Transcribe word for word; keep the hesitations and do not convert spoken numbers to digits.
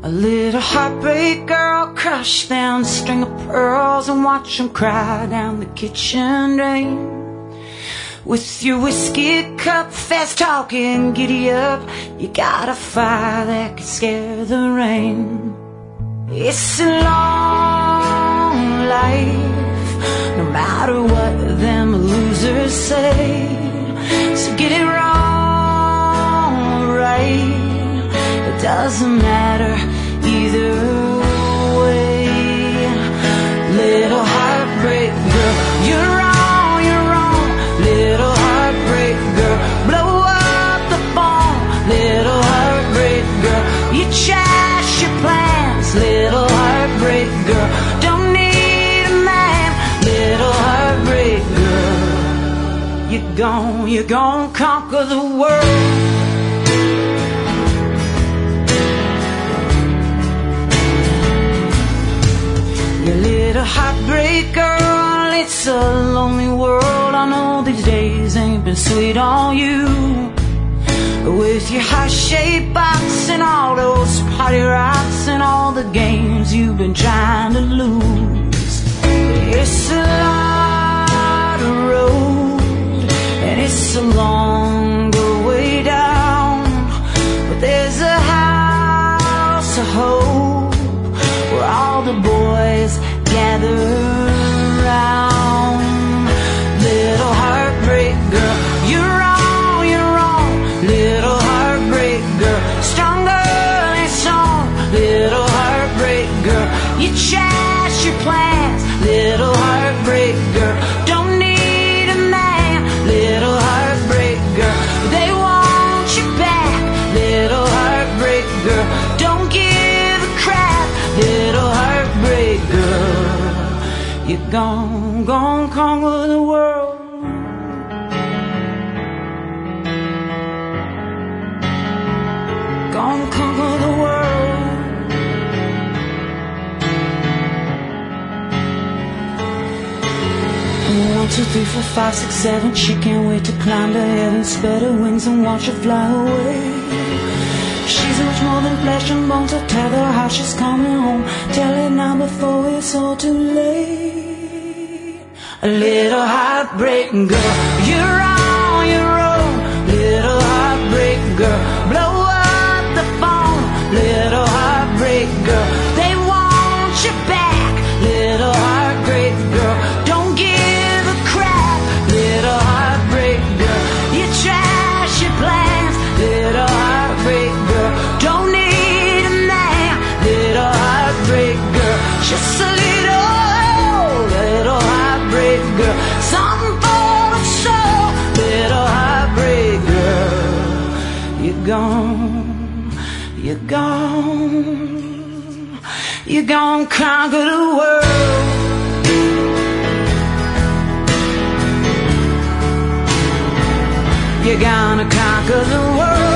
A little heartbreak girl, crush down a string of pearls and watch them cry down the kitchen drain. With your whiskey cup, fast talking, giddy up, you got a fire that can scare the rain. It's a long life, no matter what them losers say. So get it wrong, right? It doesn't matter either way. Little heartbreak girl, you're wrong, you're wrong. Little heartbreak girl, blow up the phone. Little heartbreak girl, you trash your plans. Little heartbreak girl, don't need a man. Little heartbreak girl, you're gon', you're gon' conquer the world. Your little heartbreak girl, it's a lonely world. I know these days ain't been sweet on you. With your heart-shaped box and all those party rocks and all the games you've been trying to lose. It's a lot of road and it's a longer way down, but there's a house of hope where all the boys gather round. Little heartbreak girl, you're wrong, you're wrong. Little heartbreak girl, stronger than song. Little heartbreak girl, you trash your plans. Little heartbreak girl, don't need a man. Little heartbreak girl, they want you back. Little heartbreak girl, don't give a crap. Little heartbreak girl, you're gon', gon' conquer the world. Gon' conquer the world. One, two, three, four, five, six, seven. She can't wait to climb to heaven, spread her wings and watch her fly away. She's much more than flesh and bones, so tell her how she's coming home. Tell it now before it's all too late. A little heartbreak girl, you're wrong, you're wrong. Little heartbreak girl, blow up the phone. Little heartbreak girl, they want you back. Little heartbreak girl, don't give a crap. Little heartbreak girl, you trash your plans. Little heartbreak girl, don't need a man. Little heartbreak girl, just a little, little heartbreak girl, something for the soul. Little heartbreak girl, you're gone, you're gone, you're gonna conquer the world. You're gonna conquer the world.